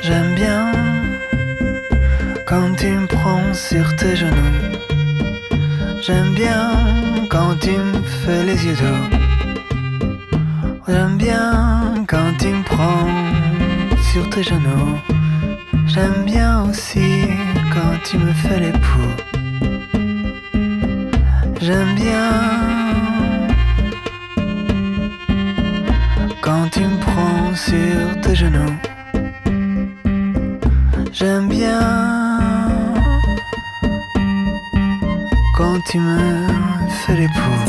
J'aime bien quand tu me prends sur tes genoux. J'aime bien quand tu me fais les yeux doux. J'aime bien quand tu me prends sur tes genoux. J'aime bien aussi quand tu me fais les poux. J'aime bien quand tu me prends sur tes genoux. J'aime bien quand tu me fais les poux.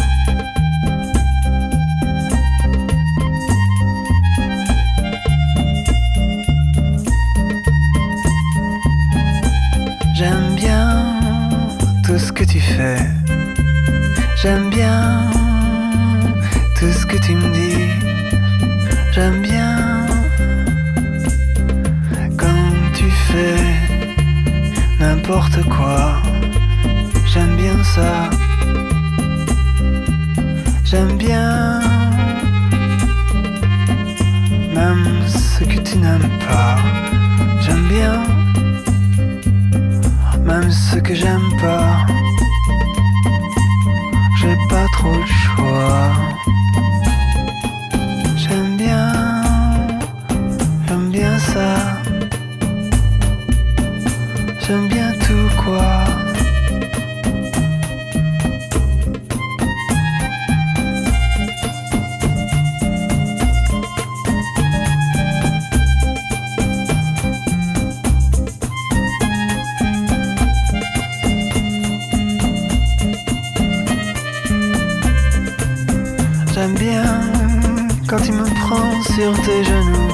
J'aime bien tout ce que tu fais. J'aime bien tout ce que tu me dis. J'aime bien quand tu fais n'importe quoi. J'aime bien ça. J'aime bien même ce que tu n'aimes pas. J'aime bien même ce que j'aime pas. J'ai pas trop le choix. J'aime bien ça. J'aime bien tout quoi. J'aime bien quand tu me prends sur tes genoux.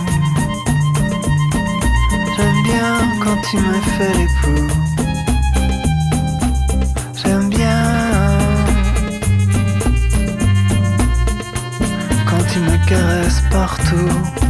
J'aime bien quand tu me fais les poux. J'aime bien quand tu me caresses partout.